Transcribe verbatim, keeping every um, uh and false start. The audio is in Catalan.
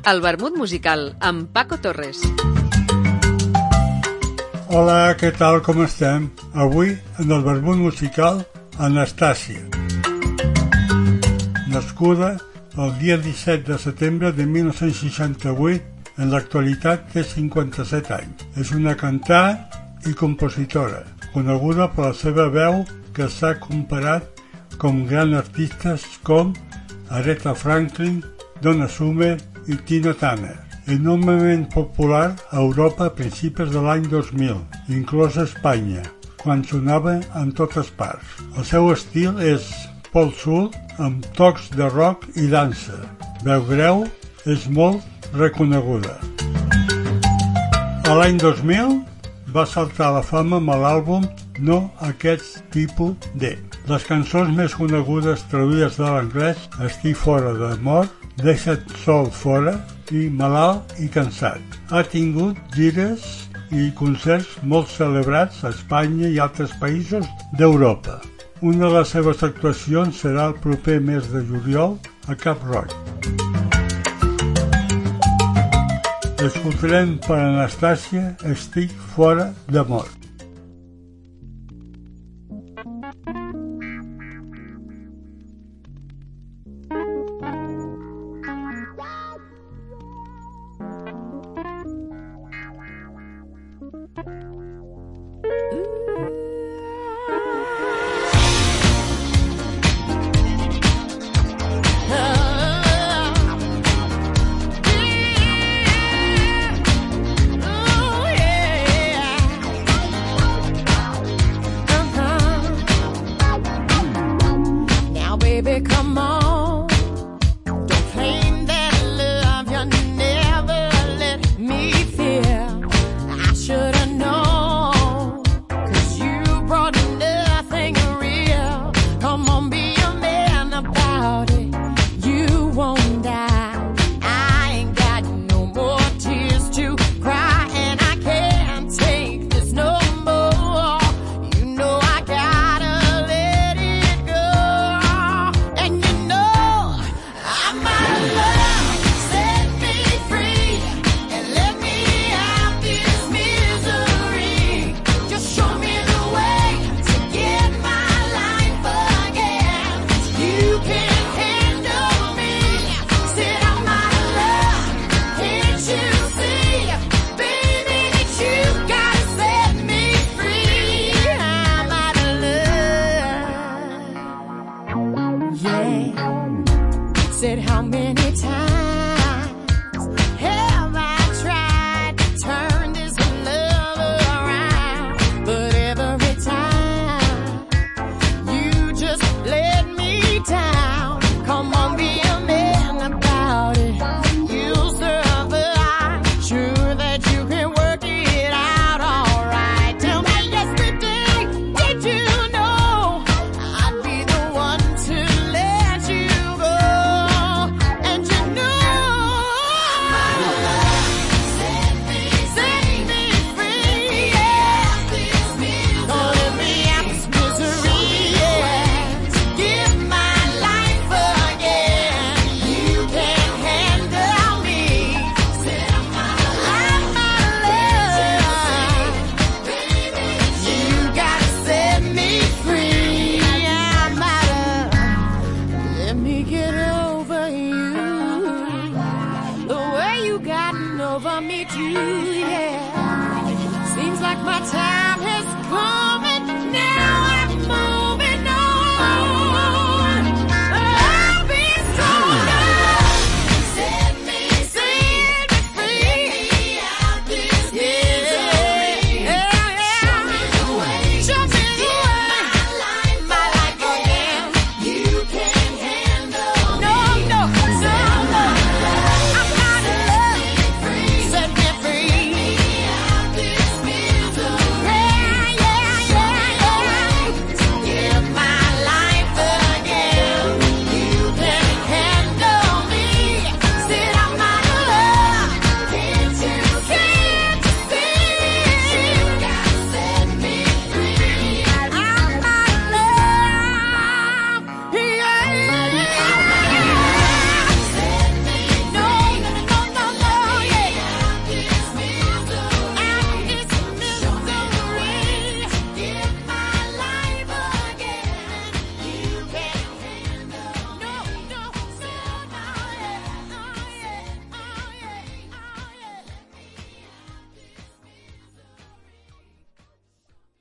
El vermut musical amb Paco Torres. Hola, què tal, com estem? Avui, en el vermut musical, Anastàcia. Nascuda el dia disset de setembre de mil nou-cents seixanta-vuit, en l'actualitat té cinquanta-set anys. És una cantant i compositora, coneguda per la seva veu que s'ha comparat com grans artistes com Aretha Franklin, Donna Summer i Tina Turner. Enormement popular a Europa a principis de l'any dos mil, inclosa Espanya, quan sonava en totes parts. El seu estil és pop soul amb tocs de rock i dansa. Veu greu, és molt reconeguda. A l'any dos mil va saltar a la fama amb l'àlbum No Aquest Tipus de. Les cançons més conegudes traduïdes de l'anglès Estic fora d'amor, Deixa't sol fora i Malalt i cansat. Ha tingut gires i concerts molt celebrats a Espanya i altres països d'Europa. Una de les seves actuacions serà el proper mes de juliol a Cap Roig. Escoltarem per Anastàcia Estic fora d'amor. Over me too, yeah. Seems like my time